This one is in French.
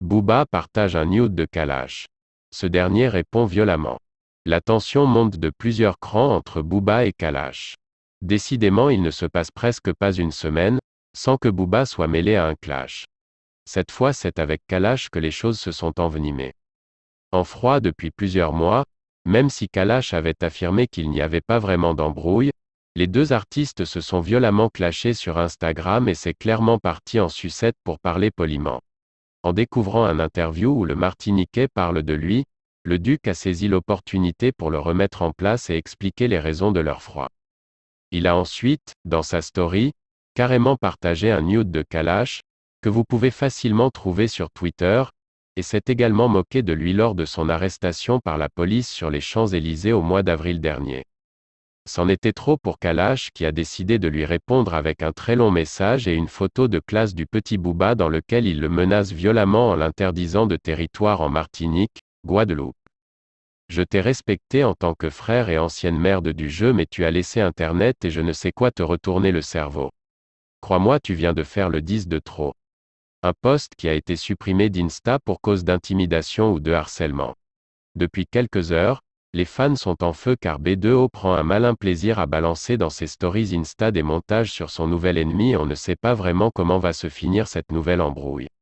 Booba partage un nude de Kalash. Ce dernier répond violemment. La tension monte de plusieurs crans entre Booba et Kalash. Décidément, il ne se passe presque pas une semaine, sans que Booba soit mêlé à un clash. Cette fois, c'est avec Kalash que les choses se sont envenimées. En froid depuis plusieurs mois, même si Kalash avait affirmé qu'il n'y avait pas vraiment d'embrouille, les deux artistes se sont violemment clashés sur Instagram et c'est clairement parti en sucette pour parler poliment. En découvrant un interview où le Martiniquais parle de lui, le Duc a saisi l'opportunité pour le remettre en place et expliquer les raisons de leur froid. Il a ensuite, dans sa story, carrément partagé un nude de Kalash, que vous pouvez facilement trouver sur Twitter, et s'est également moqué de lui lors de son arrestation par la police sur les Champs-Élysées au mois d'avril dernier. C'en était trop pour Kalash qui a décidé de lui répondre avec un très long message et une photo de classe du petit Booba dans lequel il le menace violemment en l'interdisant de territoire en Martinique, Guadeloupe. Je t'ai respecté en tant que frère et ancienne mère du jeu mais tu as laissé Internet et je ne sais quoi te retourner le cerveau. Crois-moi tu viens de faire le 10 de trop. Un post qui a été supprimé d'Insta pour cause d'intimidation ou de harcèlement. Depuis quelques heures, les fans sont en feu car B2O prend un malin plaisir à balancer dans ses stories Insta des montages sur son nouvel ennemi et on ne sait pas vraiment comment va se finir cette nouvelle embrouille.